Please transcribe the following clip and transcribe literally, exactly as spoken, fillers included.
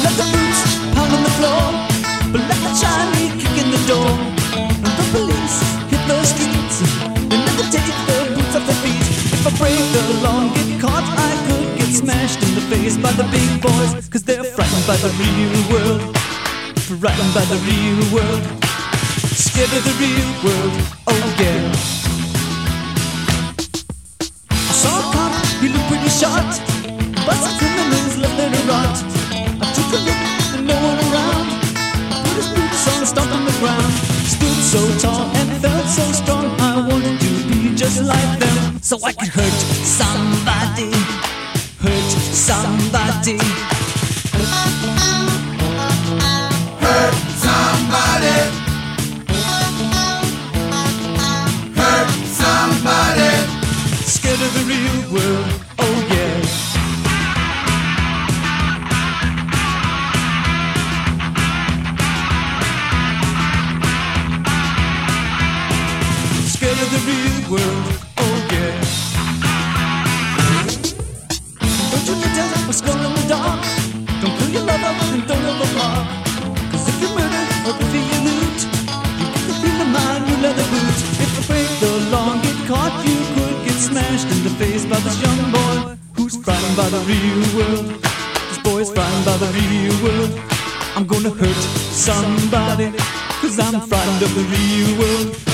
let the boots pound on the floor, but let the Chinese kick in the door. And the police hit the streets, they never take the boots off their feet. If I break the law and get caught, I could get smashed in the face by the big boys, cause they're frightened by the real world, frightened by the real world, scared of the real world, oh yeah. I saw a cop, he looked pretty short, but some criminals left there to rot. I took a look and no one around, put his boots on, stomped on the ground. Stood so tall and felt so strong, I wanted to be just like them, so I could hurt somebody, hurt somebody, hurt somebody, hurt somebody. Scared of the real world, oh yeah. Scared of the real world, oh yeah. Don't you pretend what's going in the dark. Don't kill your lover and don't overpark, cause if you murder or if you loot, you get the feel of mine, you leather boot. If I break the law and get caught, you could get smashed in the face by this young boy who's frightened by the real world. This boy's frightened by the real world. I'm gonna hurt somebody, cause I'm frightened of the real world.